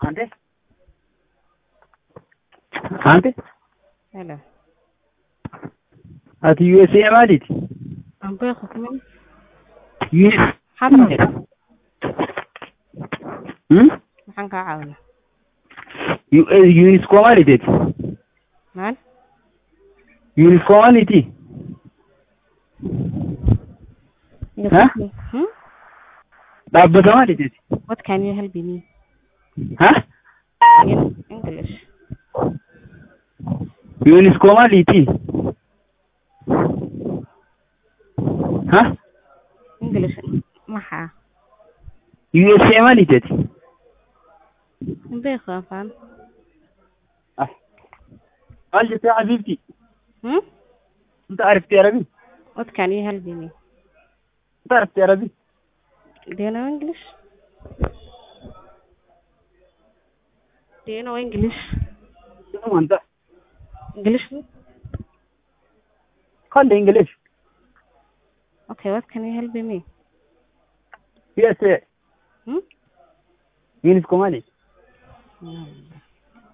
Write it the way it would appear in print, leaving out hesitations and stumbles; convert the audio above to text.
Ante? Ante? Hello. Ati USA maaliiti? Aan beeku kumin. US. Hadda Hmm? maxaan kaa caawinaa? UNESCO maaliiti? Maal? UNESCO maaliiti? Ha? Hmm? Dhaabbata maaliiti? What can you help me? Ha? In English. UNESCO maaliiti? Ha? English maxaa? USA maaliiti? Aan beeku afaan. Ah. قال لي يا حبيبتي Hmm? انت عرفت عربي؟ What can you help me? انت عرفت عربي؟ Do you know English? Do you know English? شنو انت؟ English? قال لي انجليش. Okay, what can you help me? USA. Hmm? UNESCO مالي. Hmm.